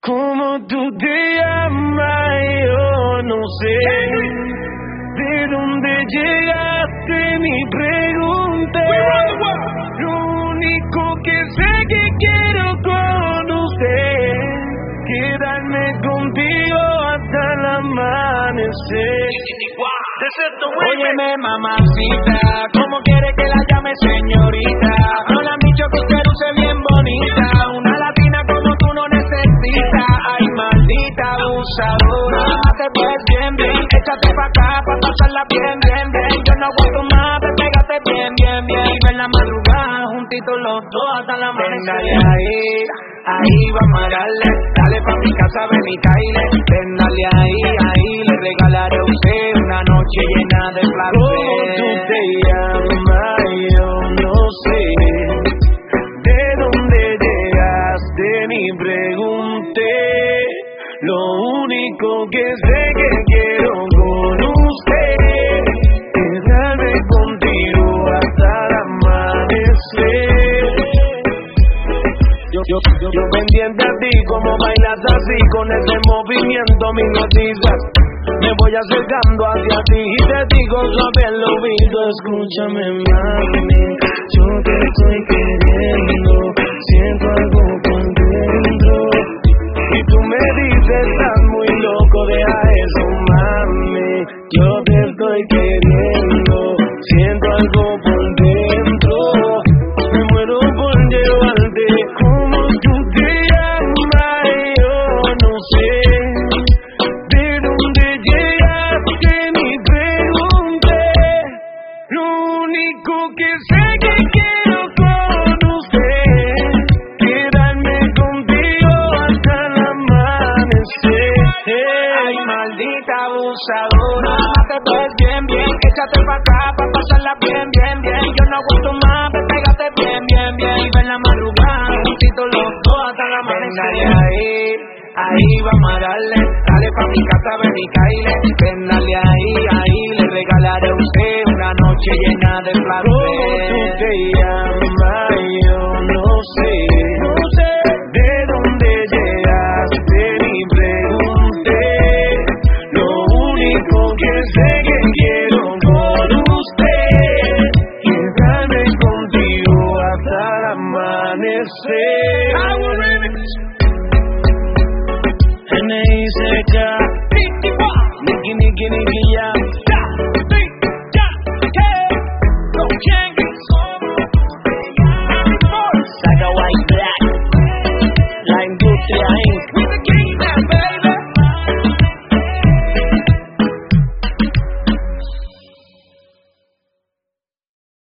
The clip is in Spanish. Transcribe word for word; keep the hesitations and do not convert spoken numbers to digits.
¿Cómo tú te llamas? Yo no sé. ¿De dónde llegaste? Ni pregunté. Lo único que sé que quiero con usted, quedarme contigo hasta el amanecer. Óyeme, mamacita, ¿cómo quiere que la llame señorita? No le han dicho que usted luce bien bonita. Una latina como tú no necesita. Ay, maldita abusadora. Te ves bien, bien. Échate pa' acá pa' pasarla bien, bien, bien. Yo no aguanto más, te pégate bien, bien, bien. Y ven la madrugada, juntitos los dos hasta la amanecer. Dale ahí, ahí vamos a darle. Dale pa' mi casa, ven y caile. Ven, dale ahí, ahí. Le regalaré a usted una noche llena de placer. ¿Cómo tú te llamas? Yo no sé. ¿De dónde llegaste? Ni pregunté. Lo único que sé que quiero con usted, quedarme contigo hasta el amanecer. Yo, yo, yo, yo pendiente a ti, como bailas así, con ese movimiento mis noticias. Me voy acercando hacia ti y te digo suave al oído, escúchame mami, yo te estoy queriendo, siento algo por dentro. Y tú me dices, estás muy loco, deja eso mami, yo te estoy queriendo, siento algo por dentro. Me muero por llevarte. ¿Cómo tú te llamas? Yo no sé. ¿De dónde llegaste? Ni pregunté. Lo único que sé que quiero con usted, quedarme contigo hasta el amanecer. Ay, maldita abusadora. Te ves bien, bien. Échate pa' acá pa' pasarla bien, bien, bien. Yo no aguanto más, te pégate bien, bien, bien. Y ven la madrugada, juntitos los dos hasta la amanecer. Dale ahí, ahí vamos a darle. Dale pa' mi casa, ven y caile. Ven, dale ahí, ahí. Le regalaré a usted una noche llena de placer. ¿Cómo tú te llamas? Yo no sé. No sé. ¿De dónde llegaste? Ni pregunté. Lo único que sé que quiero con usted, quedarme contigo hasta el amanecer. N I C K